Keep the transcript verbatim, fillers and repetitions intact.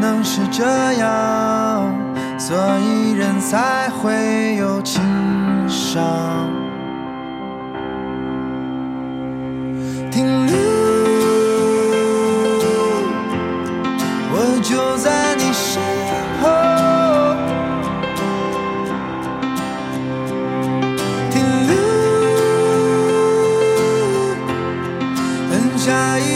能是这样，所以人才会有情伤。停留，我就在你身后。停留，等下一